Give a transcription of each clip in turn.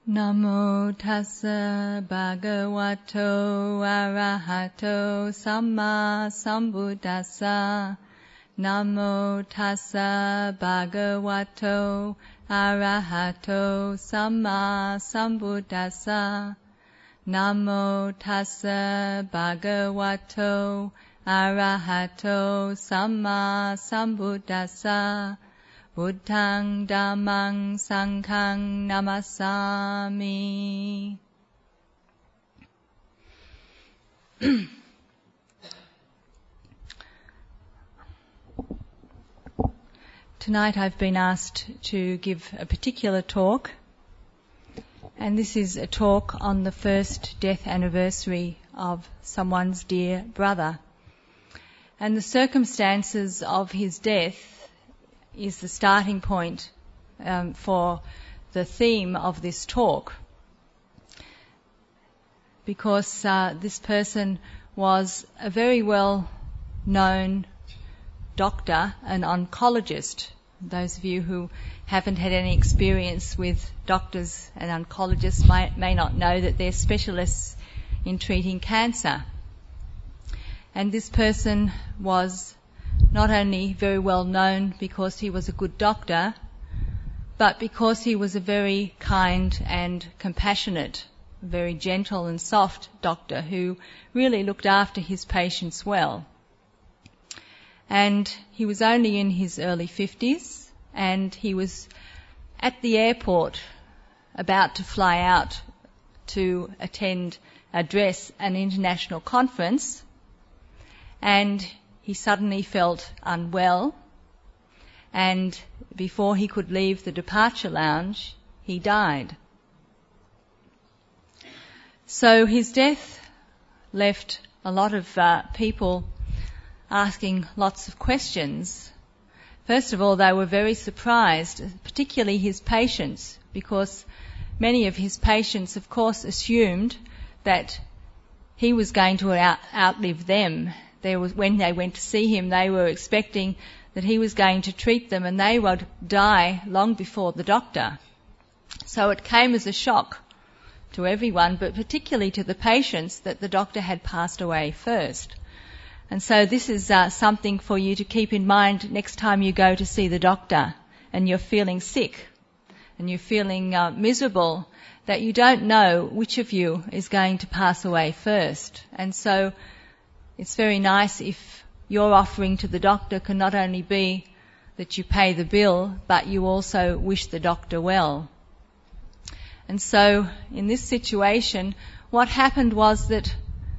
Namo tassa bhagavato arahato samma sambuddhassa. Namo tassa bhagavato arahato samma sambuddhassa. Namo tassa bhagavato arahato samma sambuddhassa. Buddhaṃ Dhammāṃ Saṅghāṃ Namasāmi. Tonight I've been asked to give a particular talk, and this is a talk on the first death anniversary of someone's dear brother. And the circumstances of his death is the starting point for the theme of this talk, because this person was a very well known doctor, an oncologist. Those of you who haven't had any experience with doctors and oncologists may not know that they're specialists in treating cancer. And this person was not only very well known because he was a good doctor, but because he was a very kind and compassionate, very gentle and soft doctor who really looked after his patients well. And he was only in his early 50s, and he was at the airport about to fly out to address an international conference, and he suddenly felt unwell, and before he could leave the departure lounge, he died. So his death left a lot of people asking lots of questions. First of all, they were very surprised, particularly his patients, because many of his patients, of course, assumed that he was going to outlive them. When they went to see him, they were expecting that he was going to treat them and they would die long before the doctor. So it came as a shock to everyone, but particularly to the patients, that the doctor had passed away first. And so this is something for you to keep in mind next time you go to see the doctor and you're feeling sick and you're feeling miserable, that you don't know which of you is going to pass away first. And so it's very nice if your offering to the doctor can not only be that you pay the bill, but you also wish the doctor well. And so in this situation, what happened was that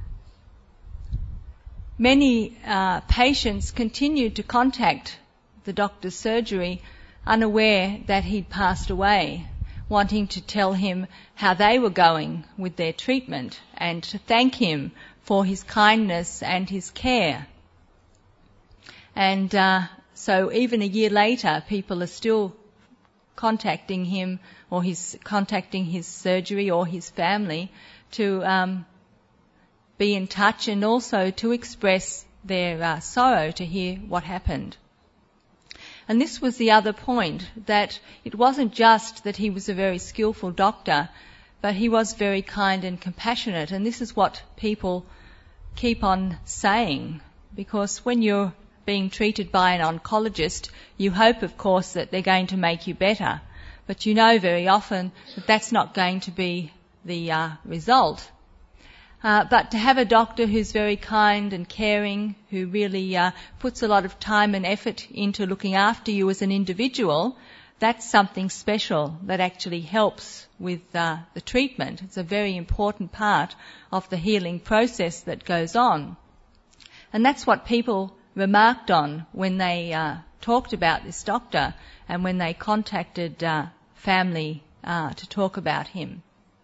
many patients continued to contact the doctor's surgery unaware that he'd passed away, wanting to tell him how they were going with their treatment and to thank him for his kindness and his care. And so even a year later, people are still contacting him or contacting his surgery or his family to be in touch and also to express their sorrow to hear what happened. And this was the other point, that it wasn't just that he was a very skillful doctor, but he was very kind and compassionate. And this is what people keep on saying, because when you're being treated by an oncologist, you hope, of course, that they're going to make you better. But you know very often that that's not going to be the result. But to have a doctor who's very kind and caring, who really puts a lot of time and effort into looking after you as an individual, that's something special that actually helps with the treatment. It's a very important part of the healing process that goes on. And that's what people remarked on when they talked about this doctor and when they contacted family to talk about him.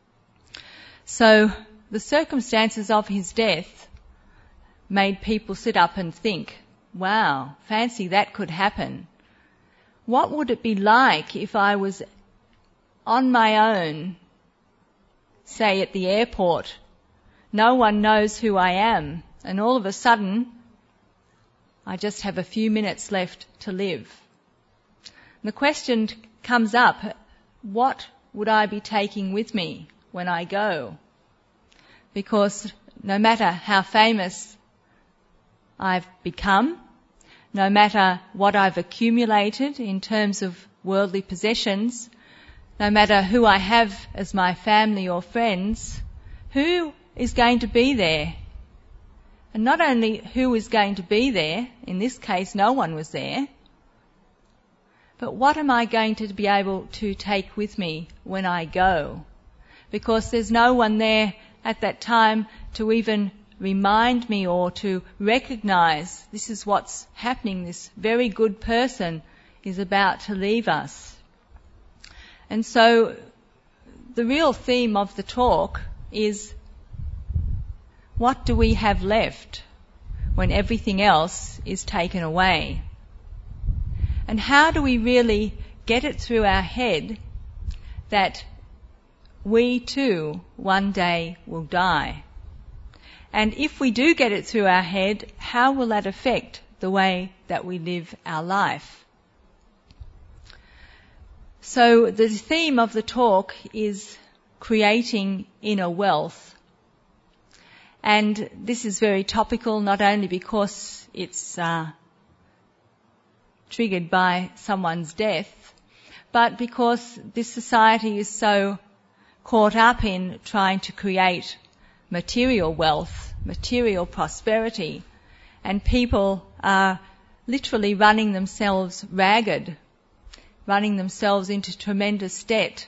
So the circumstances of his death made people sit up and think, wow, fancy that could happen. What would it be like if I was on my own, say at the airport, no one knows who I am, and all of a sudden I just have a few minutes left to live? And the question comes up, what would I be taking with me when I go? Because no matter how famous I've become, no matter what I've accumulated in terms of worldly possessions, no matter who I have as my family or friends, who is going to be there? And not only who is going to be there, in this case no one was there, but what am I going to be able to take with me when I go? Because there's no one there at that time to even remind me or to recognise this is what's happening. This very good person is about to leave us. And so the real theme of the talk is, what do we have left when everything else is taken away? And how do we really get it through our head that we too one day will die? And if we do get it through our head, how will that affect the way that we live our life? So the theme of the talk is creating inner wealth. And this is very topical, not only because it's triggered by someone's death, but because this society is so caught up in trying to create material wealth, material prosperity, and people are literally running themselves ragged, running themselves into tremendous debt,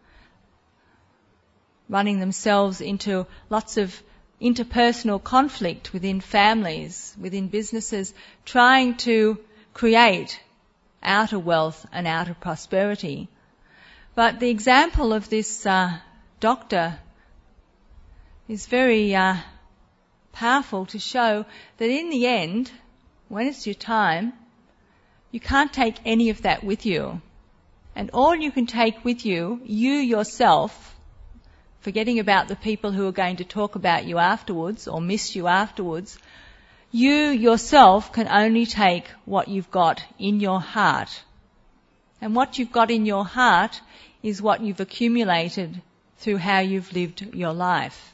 running themselves into lots of interpersonal conflict within families, within businesses, trying to create outer wealth and outer prosperity. But the example of this doctor is very powerful to show that in the end, when it's your time, you can't take any of that with you. And all you can take with you, you yourself, forgetting about the people who are going to talk about you afterwards or miss you afterwards, you yourself can only take what you've got in your heart. And what you've got in your heart is what you've accumulated through how you've lived your life.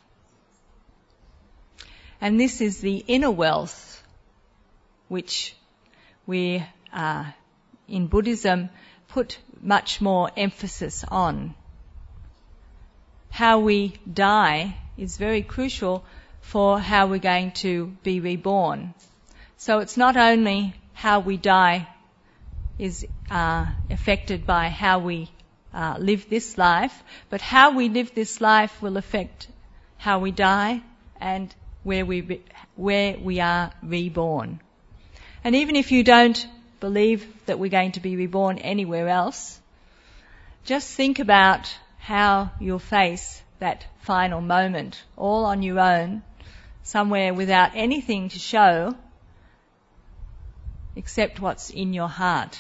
And this is the inner wealth which we, in Buddhism, put much more emphasis on. How we die is very crucial for how we're going to be reborn. So it's not only how we die is affected by how we live this life, but how we live this life will affect how we die and where we are reborn. And even if you don't believe that we're going to be reborn anywhere else, just think about how you'll face that final moment all on your own, somewhere without anything to show except what's in your heart.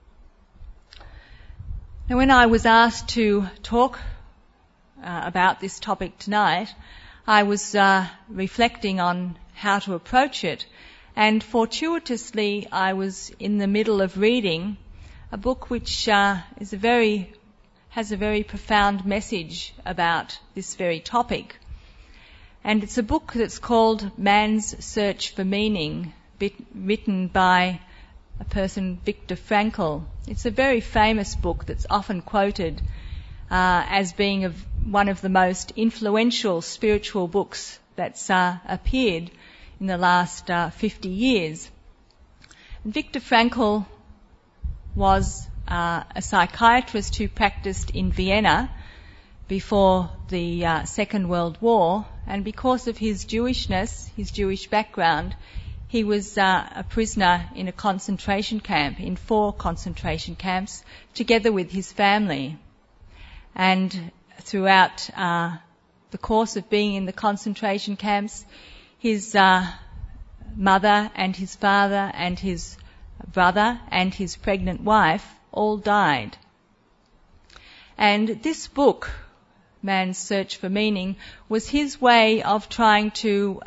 Now, when I was asked to talk about this topic tonight, I was reflecting on how to approach it, and fortuitously I was in the middle of reading a book which has a very profound message about this very topic. And it's a book that's called Man's Search for Meaning, written by a person, Viktor Frankl. It's a very famous book that's often quoted as being one of the most influential spiritual books that's appeared in the last 50 years. And Viktor Frankl was a psychiatrist who practiced in Vienna before the Second World War, and because of his Jewishness, his Jewish background, he was a prisoner in a concentration camp, in 4 concentration camps, together with his family. And throughout the course of being in the concentration camps, his mother and his father and his brother and his pregnant wife all died. And this book, Man's Search for Meaning, was his way of trying to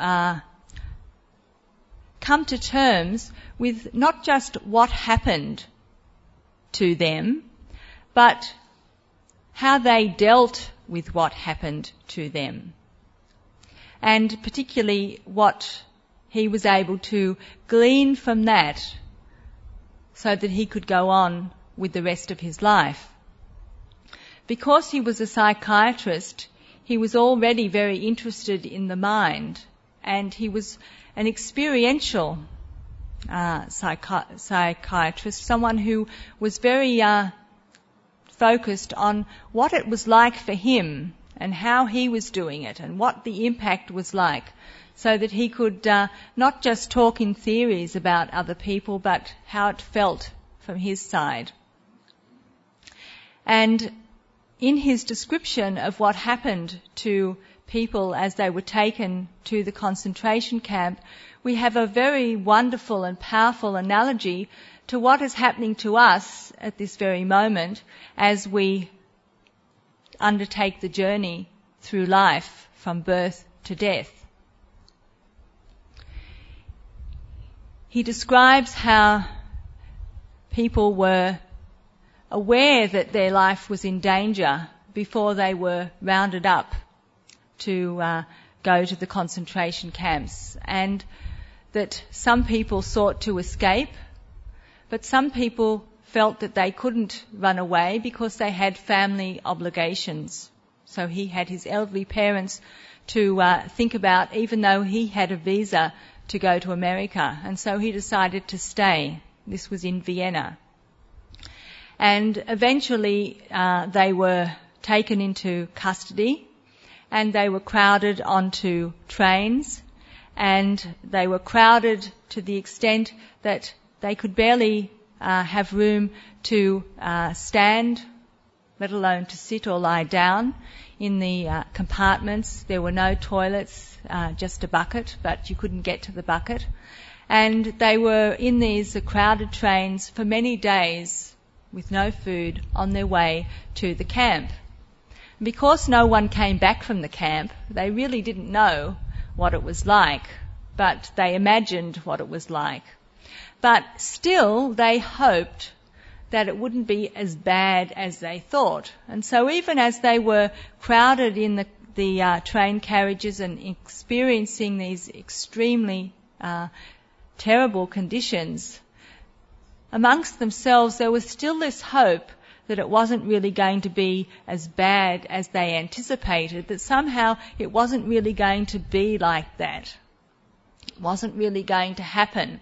come to terms with not just what happened to them, but how they dealt with what happened to them, and particularly what he was able to glean from that so that he could go on with the rest of his life. Because he was a psychiatrist, he was already very interested in the mind, and he was an experiential psychiatrist, someone who was very focused on what it was like for him and how he was doing it and what the impact was like, so that he could not just talk in theories about other people, but how it felt from his side. And in his description of what happened to people as they were taken to the concentration camp, we have a very wonderful and powerful analogy to what is happening to us at this very moment as we undertake the journey through life from birth to death. He describes how people were aware that their life was in danger before they were rounded up to go to the concentration camps, and that some people sought to escape, but some people felt that they couldn't run away because they had family obligations. So he had his elderly parents to think about, even though he had a visa to go to America, and so he decided to stay. This was in Vienna. And eventually they were taken into custody, and they were crowded onto trains, and they were crowded to the extent that they could barely have room to stand, let alone to sit or lie down in the compartments. There were no toilets, just a bucket, but you couldn't get to the bucket. And they were in these crowded trains for many days with no food on their way to the camp. Because no one came back from the camp, they really didn't know what it was like, but they imagined what it was like. But still, they hoped that it wouldn't be as bad as they thought. And so even as they were crowded in the train carriages and experiencing these extremely terrible conditions, amongst themselves there was still this hope that it wasn't really going to be as bad as they anticipated, that somehow it wasn't really going to be like that. It wasn't really going to happen.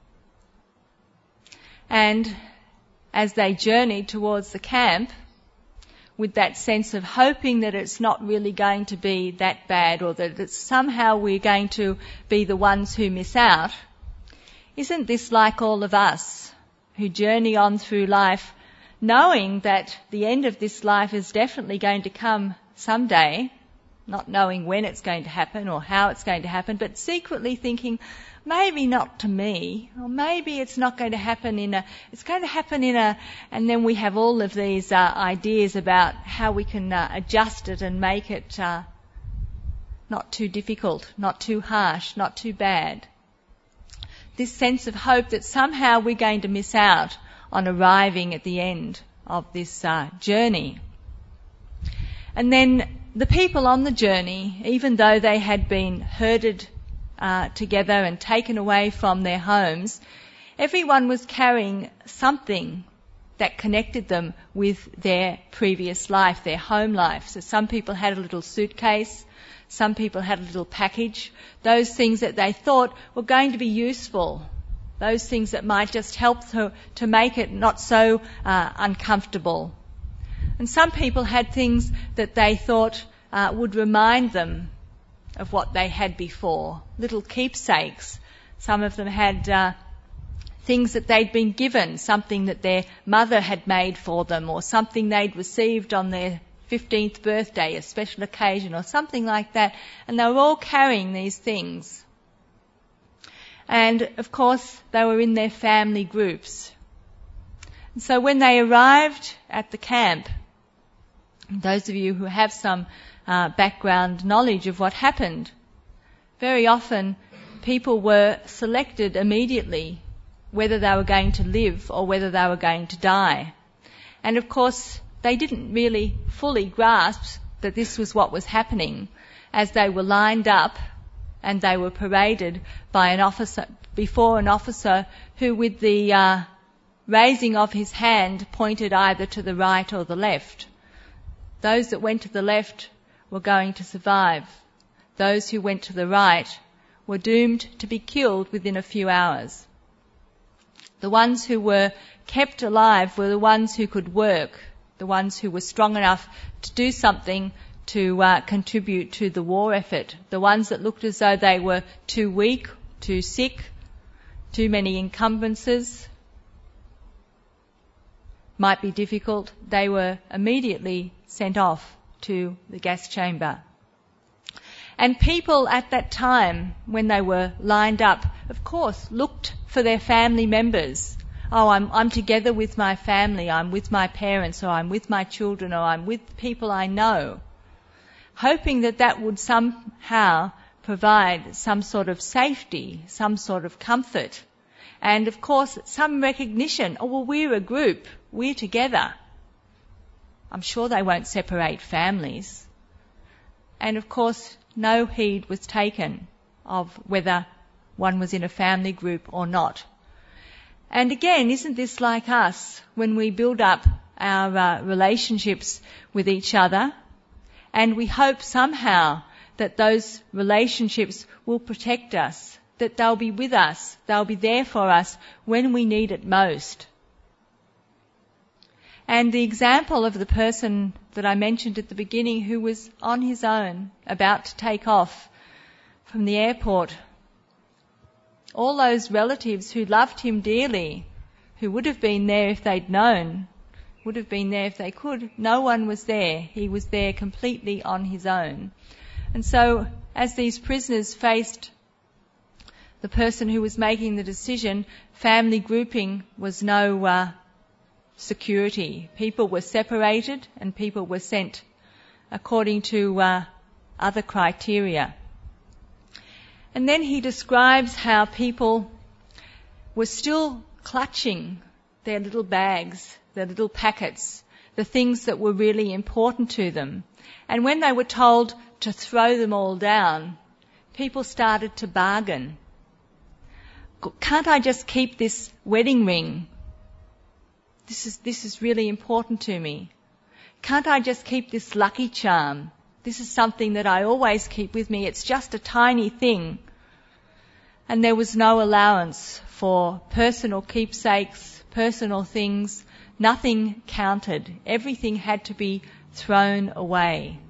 And as they journeyed towards the camp, with that sense of hoping that it's not really going to be that bad, or that it's somehow we're going to be the ones who miss out, isn't this like all of us who journey on through life knowing that the end of this life is definitely going to come someday, not knowing when it's going to happen or how it's going to happen, but secretly thinking, maybe not to me, or maybe it's not going to happen it's going to happen and then we have all of these ideas about how we can adjust it and make it not too difficult, not too harsh, not too bad. This sense of hope that somehow we're going to miss out on arriving at the end of this journey. And then the people on the journey, even though they had been herded together and taken away from their homes, everyone was carrying something that connected them with their previous life, their home life. So some people had a little suitcase, some people had a little package, those things that they thought were going to be useful, those things that might just help to make it not so uncomfortable. And some people had things that they thought would remind them of what they had before, little keepsakes. Some of them had things that they'd been given, something that their mother had made for them, or something they'd received on their 15th birthday, a special occasion, or something like that. And they were all carrying these things. And of course, they were in their family groups. And so when they arrived at the camp, those of you who have some background knowledge of what happened, very often people were selected immediately whether they were going to live or whether they were going to die. And of course, they didn't really fully grasp that this was what was happening as they were lined up and they were paraded by an officer, before an officer who with the raising of his hand pointed either to the right or the left. Those that went to the left were going to survive. Those who went to the right were doomed to be killed within a few hours. The ones who were kept alive were the ones who could work, the ones who were strong enough to do something to contribute to the war effort. The ones that looked as though they were too weak, too sick, too many encumbrances, might be difficult, they were immediately sent off to the gas chamber. And people at that time, when they were lined up, of course, looked for their family members. Oh, I'm together with my family, I'm with my parents, or I'm with my children, or I'm with people I know, hoping that that would somehow provide some sort of safety, some sort of comfort, and of course some recognition. Oh, well, we're a group, we're together. I'm sure they won't separate families. And of course, no heed was taken of whether one was in a family group or not. And again, isn't this like us when we build up our relationships with each other, and we hope somehow that those relationships will protect us, that they'll be with us, they'll be there for us when we need it most. And the example of the person that I mentioned at the beginning who was on his own, about to take off from the airport, all those relatives who loved him dearly, who would have been there if they'd known, would have been there if they could, no one was there. He was there completely on his own. And so, as these prisoners faced the person who was making the decision, family grouping was no security. People were separated and people were sent according to other criteria. And then he describes how people were still clutching their little bags, their little packets, the things that were really important to them. And when they were told to throw them all down, people started to bargain. Can't I just keep this wedding ring? This is really important to me. Can't I just keep this lucky charm? This is something that I always keep with me. It's just a tiny thing. And there was no allowance for personal keepsakes, personal things. Nothing counted. Everything had to be thrown away.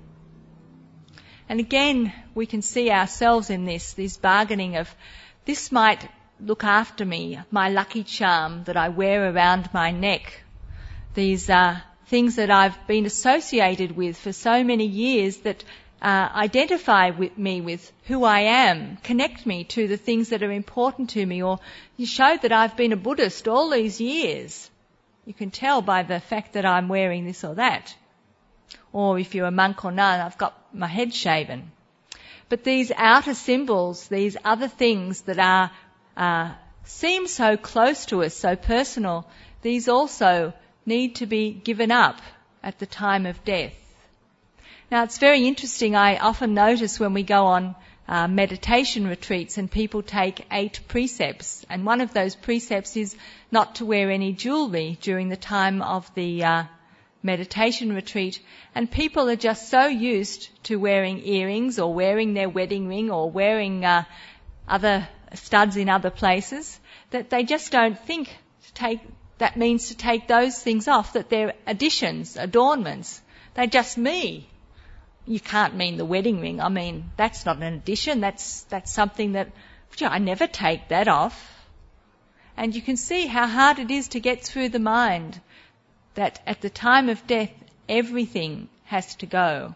And again, we can see ourselves in this bargaining of, this might look after me, my lucky charm that I wear around my neck. These things that I've been associated with for so many years that identify with me with who I am, connect me to the things that are important to me, or you show that I've been a Buddhist all these years. You can tell by the fact that I'm wearing this or that. Or if you're a monk or nun, I've got my head shaven. But these outer symbols, these other things that seem so close to us, so personal, these also need to be given up at the time of death. Now, it's very interesting. I often notice when we go on meditation retreats and people take 8 precepts, and one of those precepts is not to wear any jewellery during the time of the meditation retreat, and people are just so used to wearing earrings or wearing their wedding ring or wearing other studs in other places that they just don't think that means to take those things off, that they're additions, adornments. They're just me. You can't mean the wedding ring. I mean, that's not an addition. That's something that, I never take that off. And you can see how hard it is to get through the mind that at the time of death, everything has to go.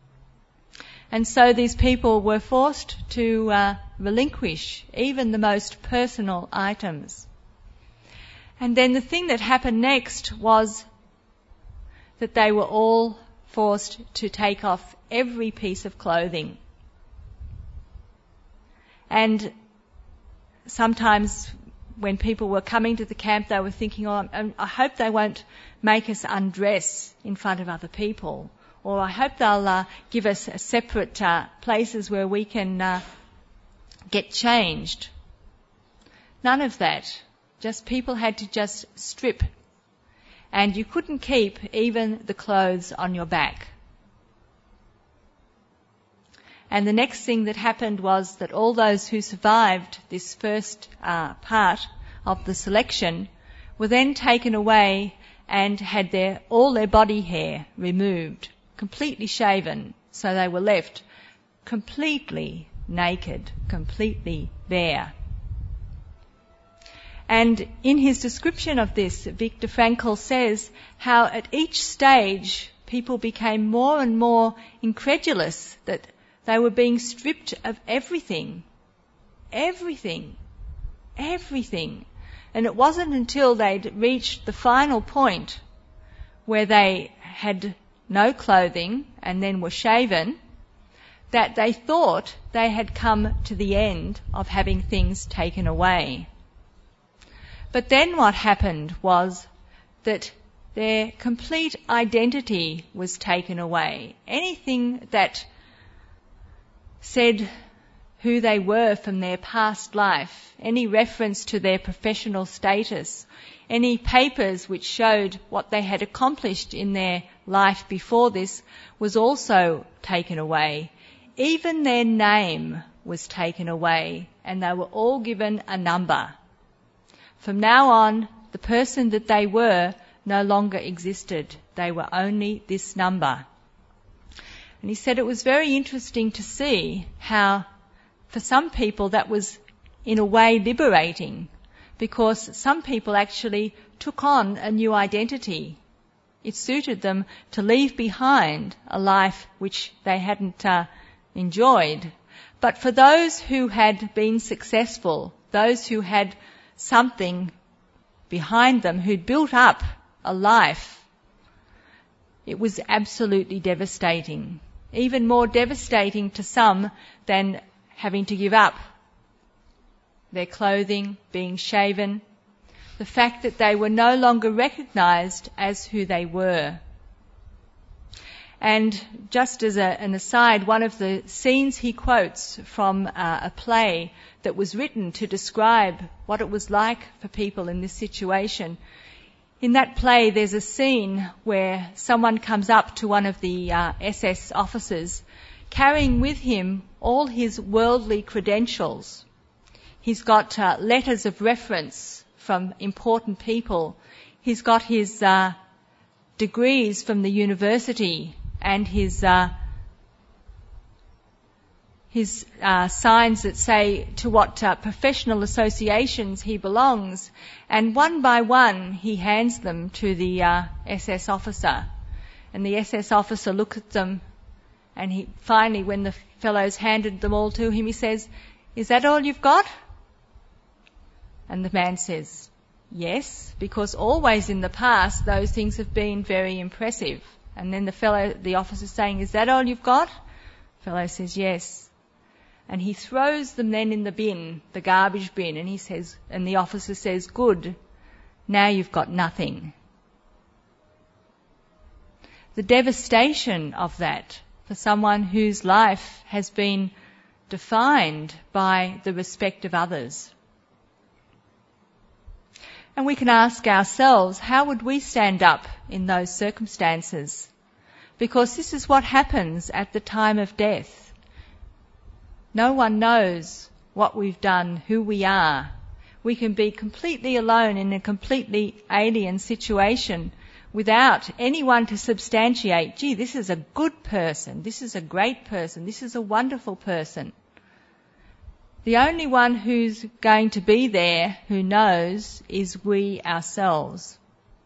And so these people were forced to relinquish even the most personal items. And then the thing that happened next was that they were all forced to take off every piece of clothing. And sometimes when people were coming to the camp, they were thinking, I hope they won't make us undress in front of other people, or I hope they'll give us separate places where we can get changed. None of that. Just people had to just strip. And you couldn't keep even the clothes on your back. And the next thing that happened was that all those who survived this first part of the selection were then taken away and had all their body hair removed, completely shaven, so they were left completely naked, completely bare. And in his description of this, Viktor Frankl says how at each stage people became more and more incredulous that they were being stripped of everything. Everything. Everything. And it wasn't until they'd reached the final point where they had no clothing and then were shaven that they thought they had come to the end of having things taken away. But then what happened was that their complete identity was taken away. Anything that said who they were from their past life, any reference to their professional status, any papers which showed what they had accomplished in their life before this was also taken away. Even their name was taken away, and they were all given a number. From now on, the person that they were no longer existed. They were only this number. And he said it was very interesting to see how, for some people, that was in a way liberating, because some people actually took on a new identity. It suited them to leave behind a life which they hadn't enjoyed. But for those who had been successful, those who had something behind them, who'd built up a life, it was absolutely devastating. Even more devastating to some than having to give up their clothing, being shaven, the fact that they were no longer recognised as who they were. And just as an aside, one of the scenes he quotes from a play that was written to describe what it was like for people in this situation. In that play, there's a scene where someone comes up to one of the SS officers, carrying with him all his worldly credentials. He's got letters of reference from important people. He's got his degrees from the university and his signs that say to what professional associations he belongs. And one by one, he hands them to the SS officer. And the SS officer looks at them, and he finally, when the fellow's handed them all to him, he says, "Is that all you've got?" And the man says, "Yes," because always in the past those things have been very impressive. And then the officer's saying, "Is that all you've got?" The fellow says, "Yes." And he throws them then in the bin, the garbage bin, and he says, and the officer says, "Good, now you've got nothing." The devastation of that for someone whose life has been defined by the respect of others. And we can ask ourselves, how would we stand up in those circumstances? Because this is what happens at the time of death. No one knows what we've done, who we are. We can be completely alone in a completely alien situation without anyone to substantiate, gee, this is a good person, this is a great person, this is a wonderful person. The only one who's going to be there, who knows, is we ourselves.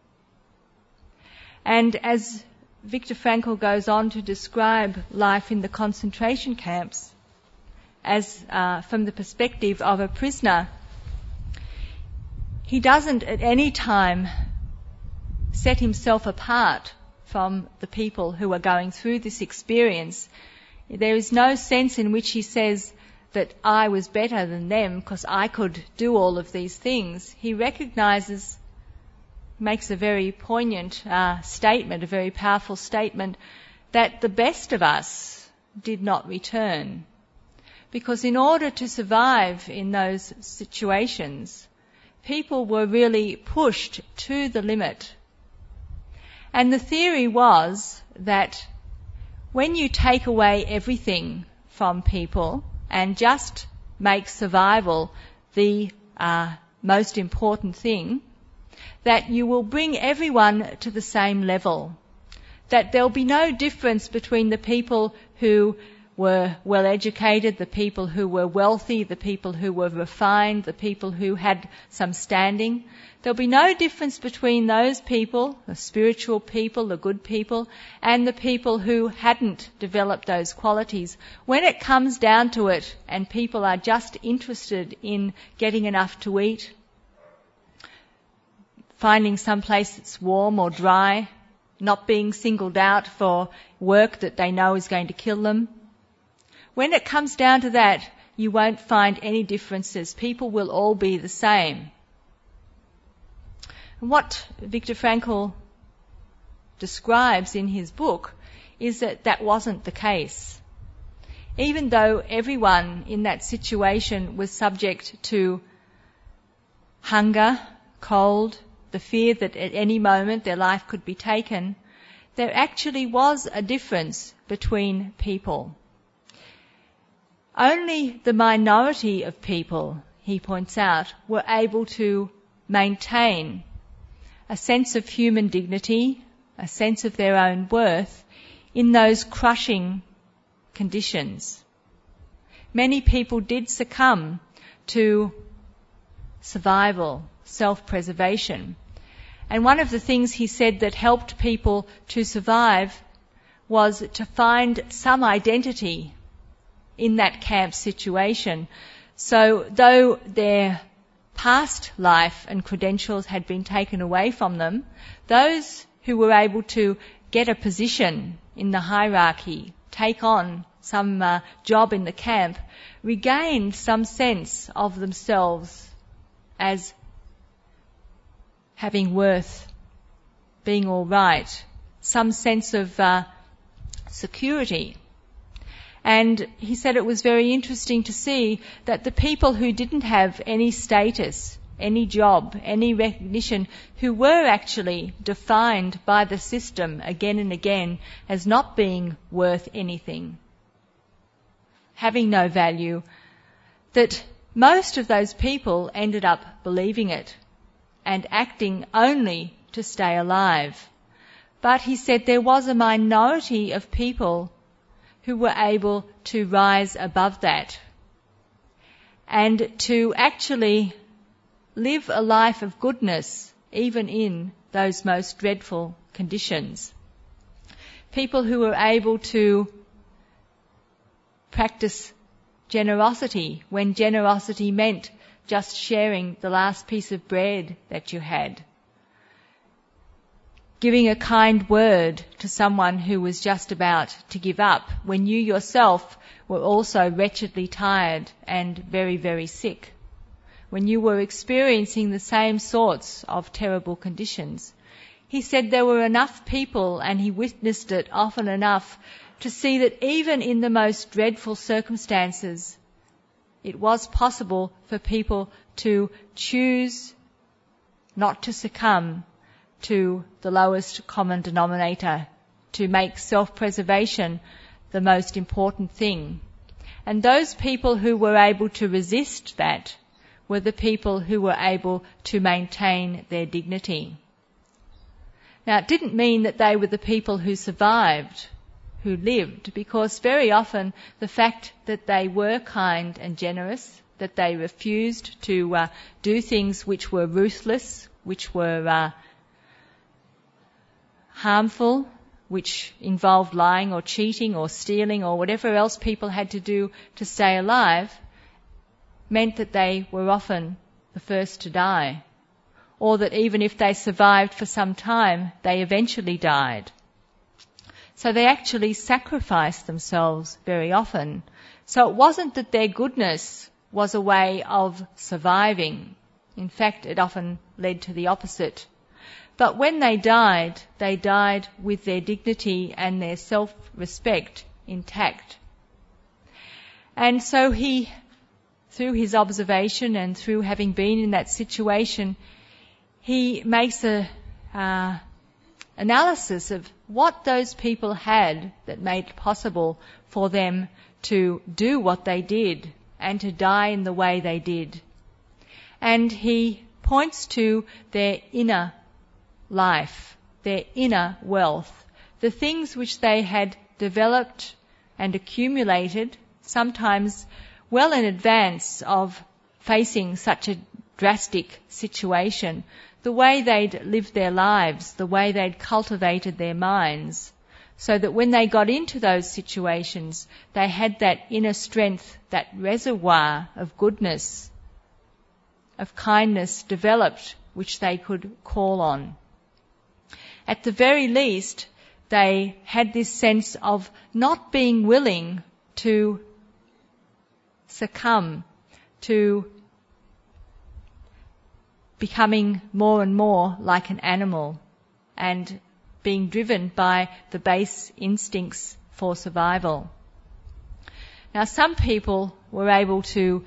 And as Viktor Frankl goes on to describe life in the concentration camps, as from the perspective of a prisoner, he doesn't at any time set himself apart from the people who are going through this experience. There is no sense in which he says, that I was better than them because I could do all of these things. He recognizes, makes a very poignant statement, a very powerful statement, that the best of us did not return. Because in order to survive in those situations, people were really pushed to the limit. And the theory was that when you take away everything from people and just make survival the most important thing, that you will bring everyone to the same level. That there'll be no difference between the people who were well educated, the people who were wealthy, the people who were refined, the people who had some standing. There'll be no difference between those people, the spiritual people, the good people, and the people who hadn't developed those qualities. When it comes down to it and people are just interested in getting enough to eat, finding some place that's warm or dry, not being singled out for work that they know is going to kill them, when it comes down to that, you won't find any differences. People will all be the same. And what Viktor Frankl describes in his book is that that wasn't the case. Even though everyone in that situation was subject to hunger, cold, the fear that at any moment their life could be taken, there actually was a difference between people. Only the minority of people, he points out, were able to maintain a sense of human dignity, a sense of their own worth in those crushing conditions. Many people did succumb to survival, self-preservation. And one of the things he said that helped people to survive was to find some identity in that camp situation. So though their past life and credentials had been taken away from them, those who were able to get a position in the hierarchy, take on some job in the camp, regained some sense of themselves as having worth, being all right, some sense of security. And he said it was very interesting to see that the people who didn't have any status, any job, any recognition, who were actually defined by the system again and again as not being worth anything, having no value, that most of those people ended up believing it and acting only to stay alive. But he said there was a minority of people who were able to rise above that and to actually live a life of goodness even in those most dreadful conditions. People who were able to practice generosity when generosity meant just sharing the last piece of bread that you had. Giving a kind word to someone who was just about to give up when you yourself were also wretchedly tired and very, very sick. When you were experiencing the same sorts of terrible conditions. He said there were enough people, and he witnessed it often enough, to see that even in the most dreadful circumstances, it was possible for people to choose not to succumb to the lowest common denominator, to make self-preservation the most important thing. And those people who were able to resist that were the people who were able to maintain their dignity. Now, it didn't mean that they were the people who survived, who lived, because very often the fact that they were kind and generous, that they refused to do things which were ruthless, which were harmful, which involved lying or cheating or stealing or whatever else people had to do to stay alive, meant that they were often the first to die, or that even if they survived for some time, they eventually died. So they actually sacrificed themselves very often. So it wasn't that their goodness was a way of surviving. In fact, it often led to the opposite. But when they died with their dignity and their self-respect intact. And so he, through his observation and through having been in that situation, he makes a analysis of what those people had that made it possible for them to do what they did and to die in the way they did. And he points to their inner life, their inner wealth, the things which they had developed and accumulated, sometimes well in advance of facing such a drastic situation, the way they'd lived their lives, the way they'd cultivated their minds, so that when they got into those situations, they had that inner strength, that reservoir of goodness, of kindness developed, which they could call on. At the very least, they had this sense of not being willing to succumb to becoming more and more like an animal and being driven by the base instincts for survival. Now, some people were able to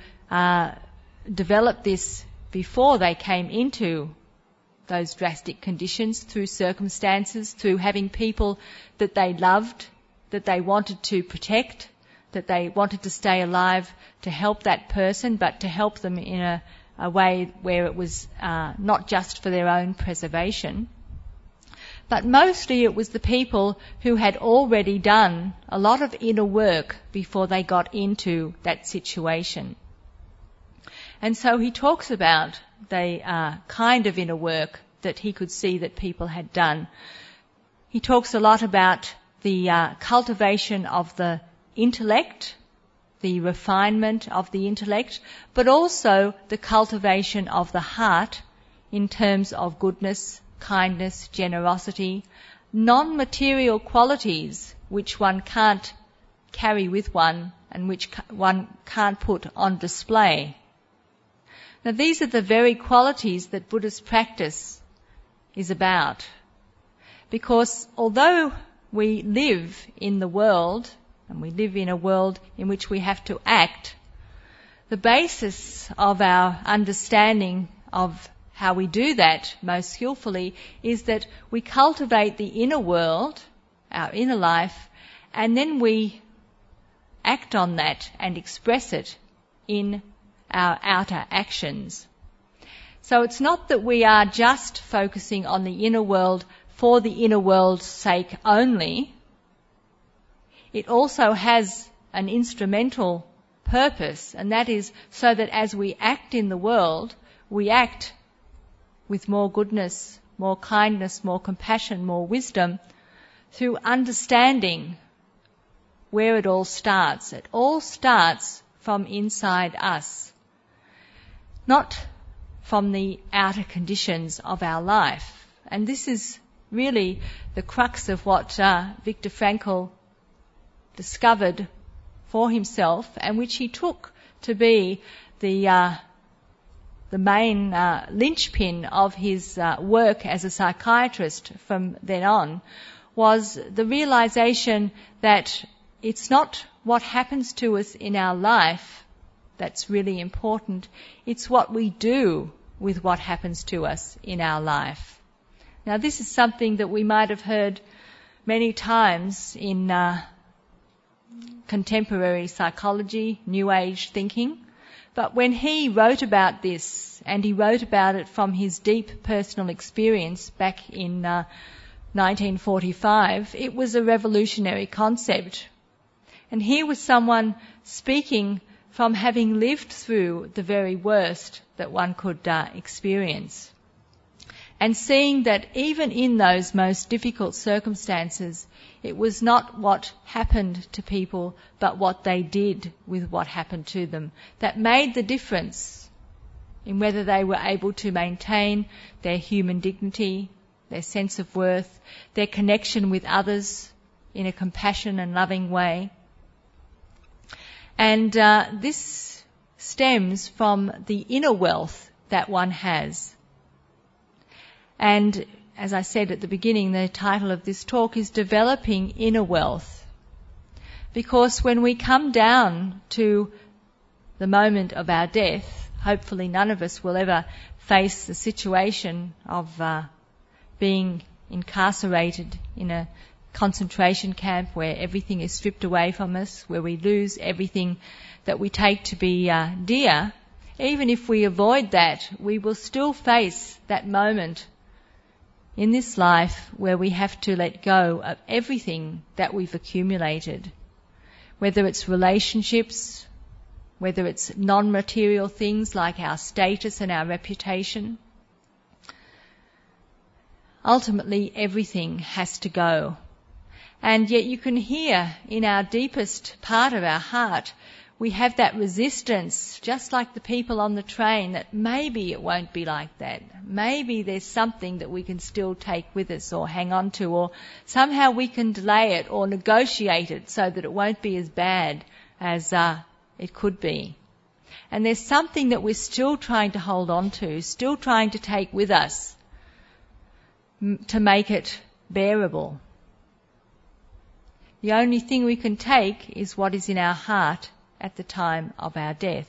develop this before they came into those drastic conditions, through circumstances, through having people that they loved, that they wanted to protect, that they wanted to stay alive to help that person, but to help them in a way where it was not just for their own preservation. But mostly it was the people who had already done a lot of inner work before they got into that situation. And so he talks about the kind of inner work that he could see that people had done. He talks a lot about the cultivation of the intellect, the refinement of the intellect, but also the cultivation of the heart in terms of goodness, kindness, generosity, non-material qualities which one can't carry with one and which one can't put on display. Now, these are the very qualities that Buddhist practice is about. Because although we live in the world, and we live in a world in which we have to act, the basis of our understanding of how we do that most skillfully is that we cultivate the inner world, our inner life, and then we act on that and express it in our outer actions. So it's not that we are just focusing on the inner world for the inner world's sake only. It also has an instrumental purpose, and that is so that as we act in the world, we act with more goodness, more kindness, more compassion, more wisdom, through understanding where it all starts. It all starts from inside us, not from the outer conditions of our life. And this is really the crux of what Viktor Frankl discovered for himself, and which he took to be the main linchpin of his work as a psychiatrist from then on, was the realization that it's not what happens to us in our life that's really important, it's what we do with what happens to us in our life. Now, this is something that we might have heard many times in contemporary psychology, New Age thinking, but when he wrote about this, and he wrote about it from his deep personal experience back in 1945, it was a revolutionary concept. And here was someone speaking from having lived through the very worst that one could experience, and seeing that even in those most difficult circumstances, it was not what happened to people, but what they did with what happened to them that made the difference in whether they were able to maintain their human dignity, their sense of worth, their connection with others, in a compassion and loving way. And this stems from the inner wealth that one has. And as I said at the beginning, the title of this talk is Developing Inner Wealth. Because when we come down to the moment of our death, hopefully none of us will ever face the situation of being incarcerated in a concentration camp where everything is stripped away from us, where we lose everything that we take to be dear. Even if we avoid that, we will still face that moment in this life where we have to let go of everything that we've accumulated, whether it's relationships, whether it's non-material things like our status and our reputation. Ultimately, everything has to go. And yet you can hear in our deepest part of our heart, we have that resistance, just like the people on the train, that maybe it won't be like that. Maybe there's something that we can still take with us or hang on to, or somehow we can delay it or negotiate it so that it won't be as bad as it could be. And there's something that we're still trying to hold on to, still trying to take with us to make it bearable. The only thing we can take is what is in our heart at the time of our death.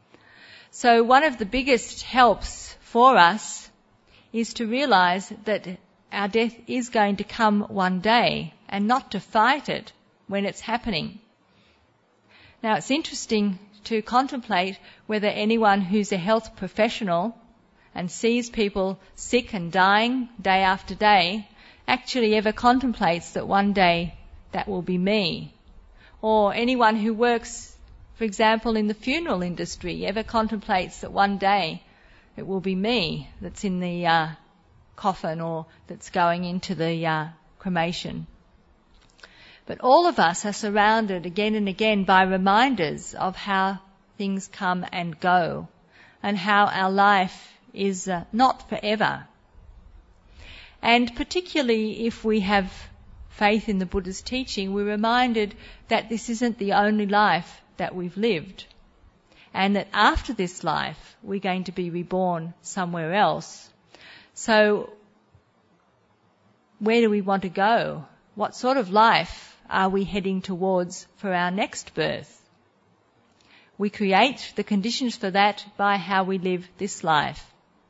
So one of the biggest helps for us is to realize that our death is going to come one day and not to fight it when it's happening. Now it's interesting to contemplate whether anyone who's a health professional and sees people sick and dying day after day actually ever contemplates that one day that will be me. Or anyone who works, for example, in the funeral industry ever contemplates that one day it will be me that's in the coffin or that's going into the cremation. But all of us are surrounded again and again by reminders of how things come and go and how our life is not forever. And particularly if we have faith in the Buddha's teaching, we're reminded that this isn't the only life that we've lived, and that after this life we're going to be reborn somewhere else. So where do we want to go? What sort of life are we heading towards for our next birth? We create the conditions for that by how we live this life.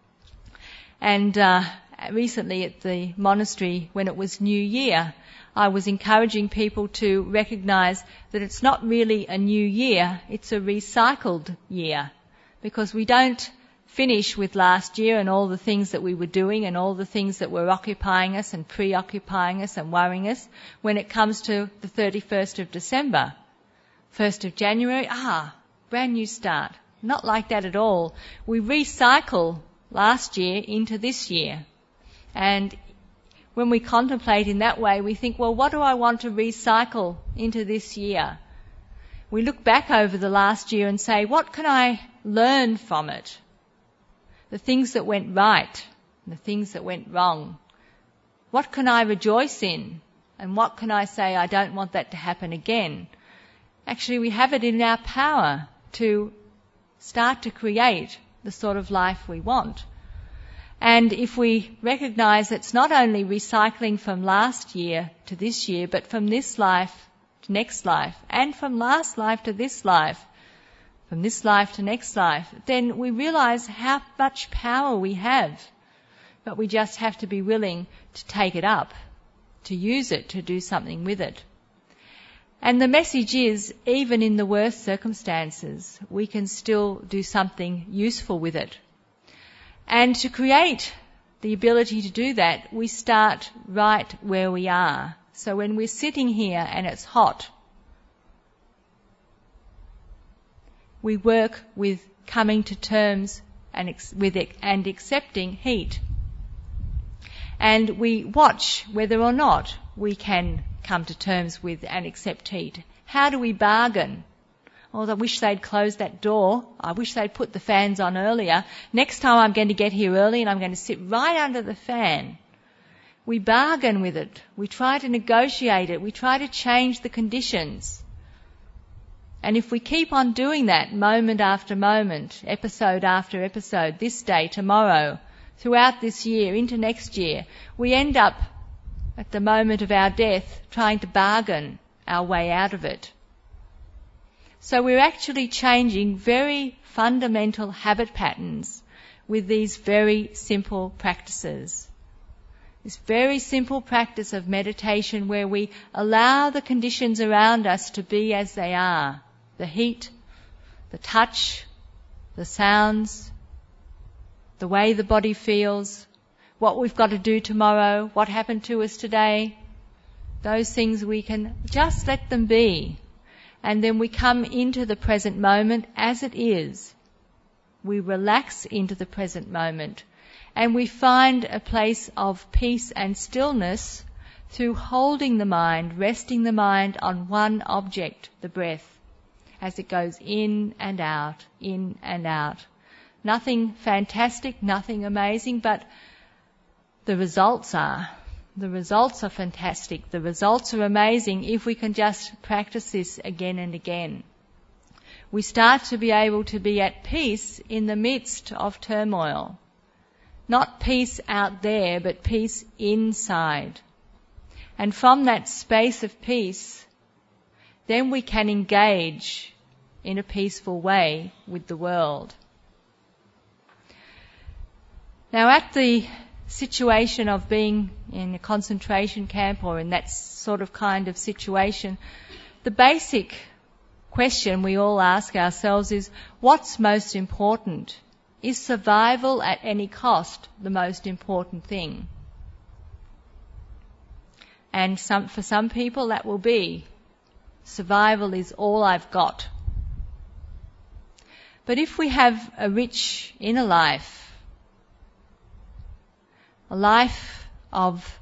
And recently at the monastery, when it was New Year, I was encouraging people to recognise that it's not really a new year, it's a recycled year. Because we don't finish with last year and all the things that we were doing and all the things that were occupying us and preoccupying us and worrying us when it comes to the 31st of December. 1st of January, brand new start. Not like that at all. We recycle last year into this year. And when we contemplate in that way, we think, well, what do I want to recycle into this year? We look back over the last year and say, what can I learn from it? The things that went right and the things that went wrong. What can I rejoice in? And what can I say, I don't want that to happen again? Actually, we have it in our power to start to create the sort of life we want. And if we recognise it's not only recycling from last year to this year, but from this life to next life, and from last life to this life, from this life to next life, then we realise how much power we have. But we just have to be willing to take it up, to use it, to do something with it. And the message is, even in the worst circumstances, we can still do something useful with it. And to create the ability to do that, we start right where we are. So when we're sitting here and it's hot, we work with coming to terms and accepting heat. And we watch whether or not we can come to terms with and accept heat. How do we bargain? Oh, I wish they'd closed that door. I wish they'd put the fans on earlier. Next time I'm going to get here early and I'm going to sit right under the fan. we bargain with it. We try to negotiate it. We try to change the conditions. And if we keep on doing that moment after moment, episode after episode, this day, tomorrow, throughout this year, into next year, we end up at the moment of our death trying to bargain our way out of it. So we're actually changing very fundamental habit patterns with these very simple practices. This very simple practice of meditation where we allow the conditions around us to be as they are. The heat, the touch, the sounds, the way the body feels, what we've got to do tomorrow, what happened to us today. Those things we can just let them be. And then we come into the present moment as it is. We relax into the present moment. And we find a place of peace and stillness through holding the mind, resting the mind on one object, the breath, as it goes in and out, in and out. Nothing fantastic, nothing amazing, but the results are. The results are fantastic. The results are amazing if we can just practice this again and again. We start to be able to be at peace in the midst of turmoil. Not peace out there, but peace inside. And from that space of peace, then we can engage in a peaceful way with the world. Now, at the situation of being in a concentration camp or in that sort of kind of situation, the basic question we all ask ourselves is, what's most important? Is survival at any cost the most important thing? And for some people that will be, survival is all I've got. But if we have a rich inner life, a life of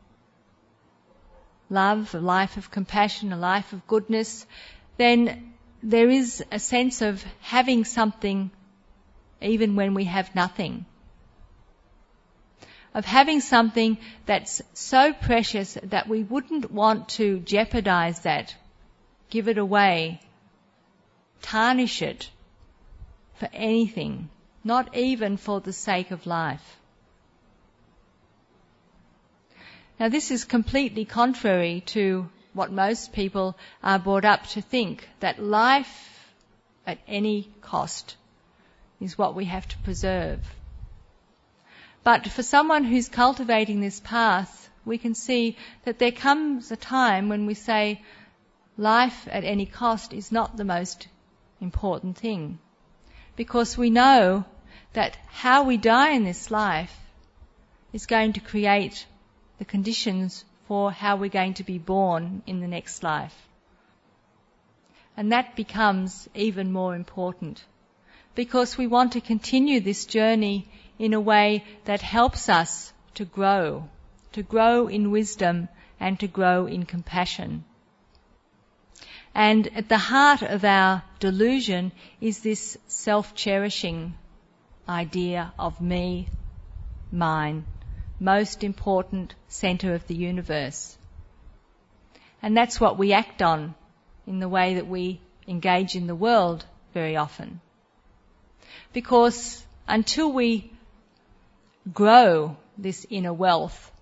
love, a life of compassion, a life of goodness, then there is a sense of having something even when we have nothing. Of having something that's so precious that we wouldn't want to jeopardize that, give it away, tarnish it for anything, not even for the sake of life. Now, this is completely contrary to what most people are brought up to think, that life at any cost is what we have to preserve. But for someone who's cultivating this path, we can see that there comes a time when we say life at any cost is not the most important thing. Because we know that how we die in this life is going to create the conditions for how we're going to be born in the next life. And that becomes even more important because we want to continue this journey in a way that helps us to grow in wisdom and to grow in compassion. And at the heart of our delusion is this self-cherishing idea of me, mine, most important centre of the universe. And that's what we act on in the way that we engage in the world very often. Because until we grow this inner wealth,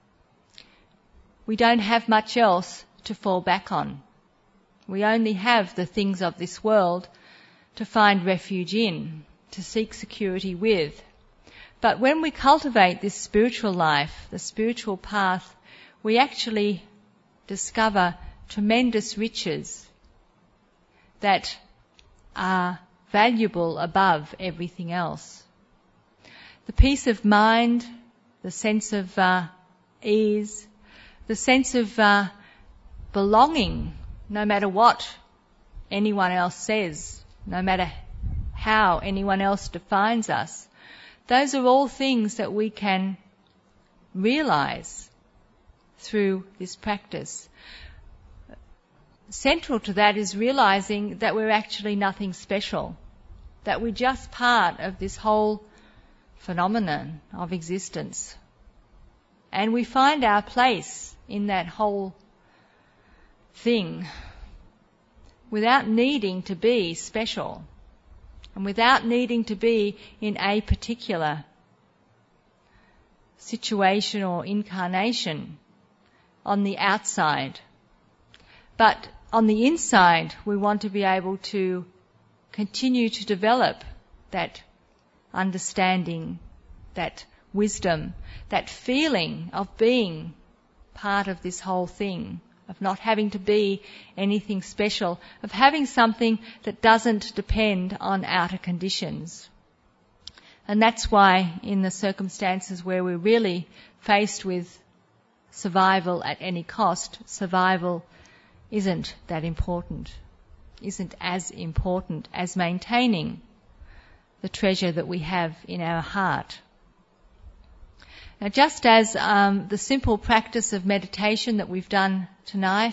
we don't have much else to fall back on. We only have the things of this world to find refuge in, to seek security with. But when we cultivate this spiritual life, the spiritual path, we actually discover tremendous riches that are valuable above everything else. The peace of mind, the sense of ease, the sense of belonging, no matter what anyone else says, no matter how anyone else defines us. Those are all things that we can realize through this practice. Central to that is realizing that we're actually nothing special, that we're just part of this whole phenomenon of existence. And we find our place in that whole thing without needing to be special and without needing to be in a particular situation or incarnation on the outside. But on the inside, we want to be able to continue to develop that understanding, that wisdom, that feeling of being part of this whole thing, of not having to be anything special, of having something that doesn't depend on outer conditions. And that's why in the circumstances where we're really faced with survival at any cost, survival isn't that important, isn't as important as maintaining the treasure that we have in our heart. Now, just as the simple practice of meditation that we've done tonight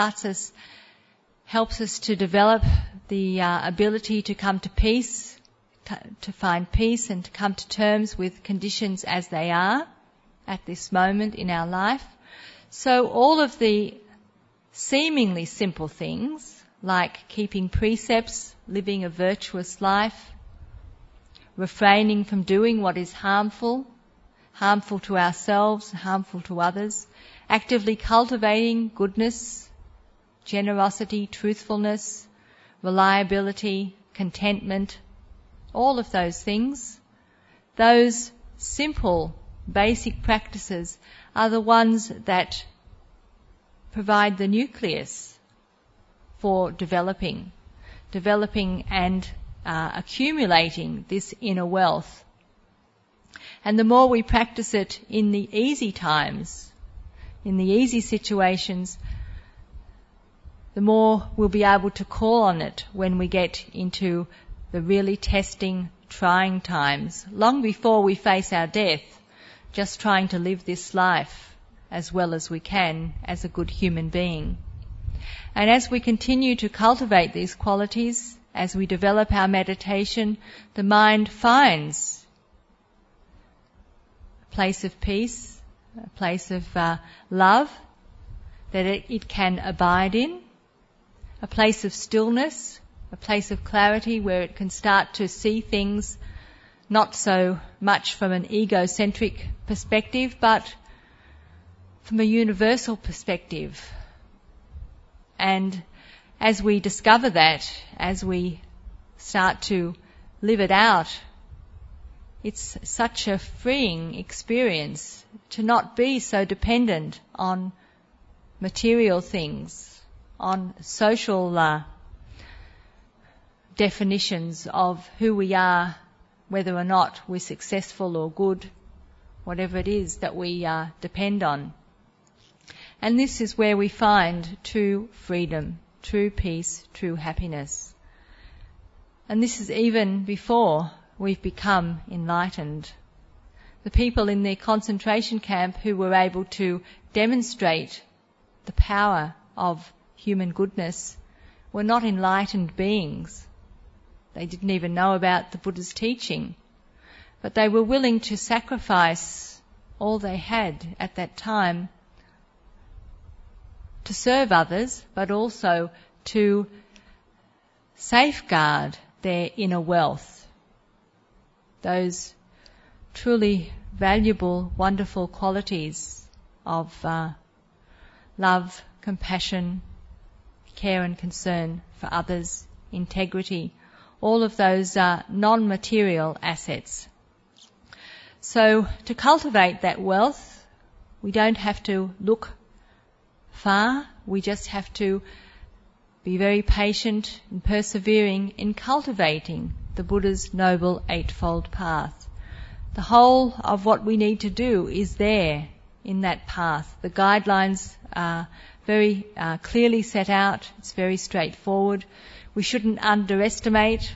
helps us to develop the ability to come to peace, to find peace and to come to terms with conditions as they are at this moment in our life. So all of the seemingly simple things, like keeping precepts, living a virtuous life, refraining from doing what is harmful to ourselves, harmful to others, actively cultivating goodness, generosity, truthfulness, reliability, contentment, all of those things, those simple, basic practices are the ones that provide the nucleus for developing and accumulating this inner wealth. And the more we practice it in the easy times, in the easy situations, the more we'll be able to call on it when we get into the really testing, trying times, long before we face our death, just trying to live this life as well as we can as a good human being. And as we continue to cultivate these qualities, as we develop our meditation, the mind finds a place of peace, a place of love that it can abide in, a place of stillness, a place of clarity where it can start to see things not so much from an egocentric perspective, but from a universal perspective. And as we discover that, as we start to live it out, it's such a freeing experience to not be so dependent on material things, on social definitions of who we are, whether or not we're successful or good, whatever it is that we depend on. And this is where we find true freedom, true peace, true happiness. And this is even before we've become enlightened. The people in the concentration camp who were able to demonstrate the power of human goodness were not enlightened beings. They didn't even know about the Buddha's teaching, but they were willing to sacrifice all they had at that time to serve others, but also to safeguard their inner wealth, those truly valuable, wonderful qualities of love, compassion, care and concern for others, integrity, all of those non-material assets. So to cultivate that wealth, we don't have to look far, we just have to be very patient and persevering in cultivating the Buddha's Noble Eightfold Path. The whole of what we need to do is there in that path. The guidelines are very clearly set out. It's very straightforward. We shouldn't underestimate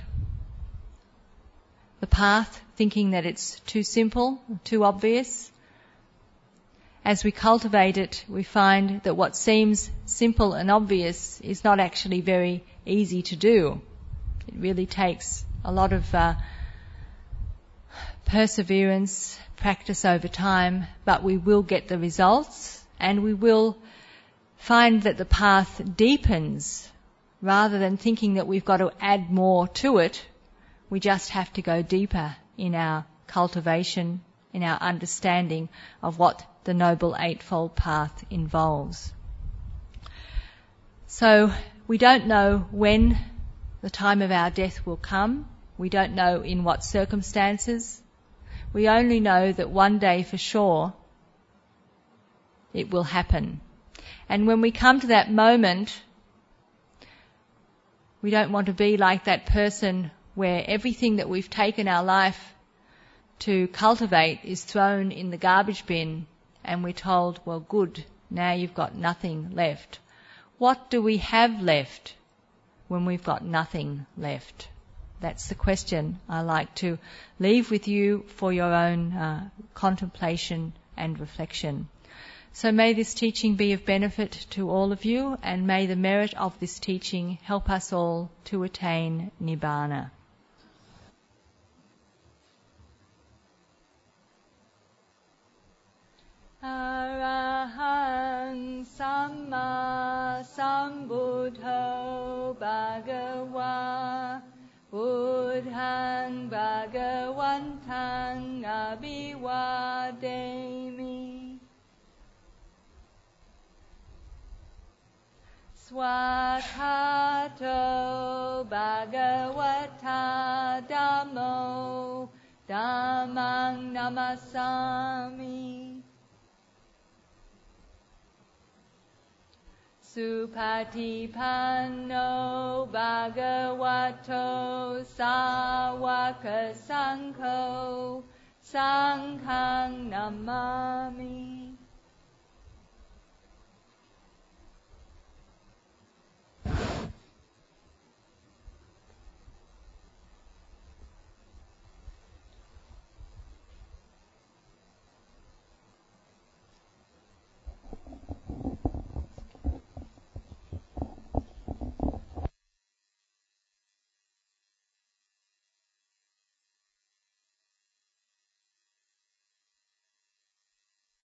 the path, thinking that it's too simple, too obvious. As we cultivate it, we find that what seems simple and obvious is not actually very easy to do. It really takes a lot of perseverance, practice over time, but we will get the results, and we will find that the path deepens. Rather than thinking that we've got to add more to it, we just have to go deeper in our cultivation, in our understanding of what the Noble Eightfold Path involves. So we don't know when the time of our death will come. We don't know in what circumstances. We only know that one day for sure it will happen. And when we come to that moment, we don't want to be like that person where everything that we've taken our life to cultivate is thrown in the garbage bin and we're told, well, good, now you've got nothing left. What do we have left when we've got nothing left? That's the question I like to leave with you for your own contemplation and reflection. So may this teaching be of benefit to all of you, and may the merit of this teaching help us all to attain Nibbana. Arahang Samma Sambuddho Bhagava Buddhang Bhagavantang Abhivademi Swakato Bhagavata Dhammo Dhammang Namasami Supatipanno Bhagavato Sāvaka Saṅkho Saṅghang Namami.